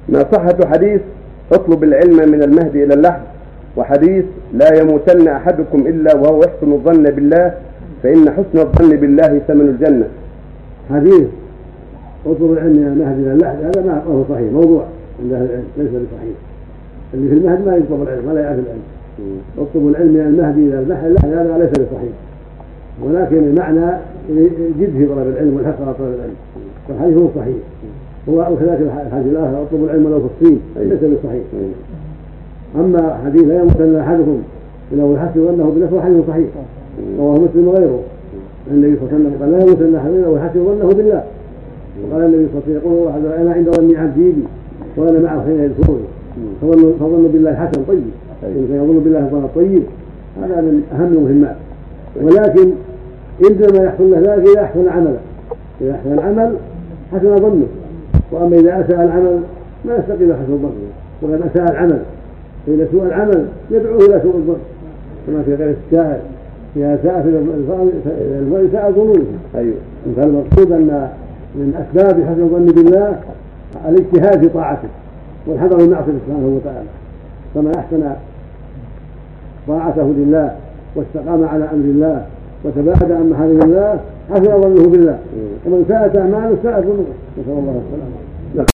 ما صحة حديث اطلب العلم من المهد إلى اللحد، وحديث لا يموتن أحدكم إلا وهو يحسن الظن بالله فإن حسن الظن بالله ثمن الجنة. حديث اطلب العلم من المهد إلى اللحد هذا ما هو صحيح، موضوع عند أهل العلم ليس بصحيح. اللي في المهد ما يطلب العلم ولا يعرف العلم. اطلب العلم من المهد إلى اللحد هذا ليس بصحيح، ولكن المعنى جد في طلب العلم والحث على طلب العلم، فالحديث هو صحيح. وكذلك الحديث الآخر اطلب العلم ولو في الصين ليس بصحيح. أما حديث لا يموتن أحدكم إلا هو يحسن ظنه بالله حديث صحيح رواه مسلم وغيره. النبي صلى الله عليه وسلم قال لا يموتن أحدكم إلا هو يحسن ظنه بالله. وقال النبي صلى الله عليه وسلم يقول أنا عند ظن عبدي بي وأنا معه حين يذكرني، فظن بالله حسن طيب. إن كان يظن بالله ظن طيب هذا من أهم المهمات. ولكن عندما يحصل له ذلك إذا أحسن عمله، إذا أحسن العمل حسن ظنه. وأما إذا أساء العمل ما يستقيم حسن ظنه، وقد أساء العمل فإن سوء العمل يدعوه إلى سوء الظن، كما في غير الشاعر إذا ساء المرء ساء ظنونه. فالمقصود أن من أسباب حسن الظن بالله الاجتهاد في طاعته والحذر من معصيته سبحانه وتعالى. فمن أحسن طاعته لله واستقام على أمر الله وتباعد عن محارم الله حسن ظنه بالله، ومن ساءت أعماله ساء ظنه، نسأل الله السلامة.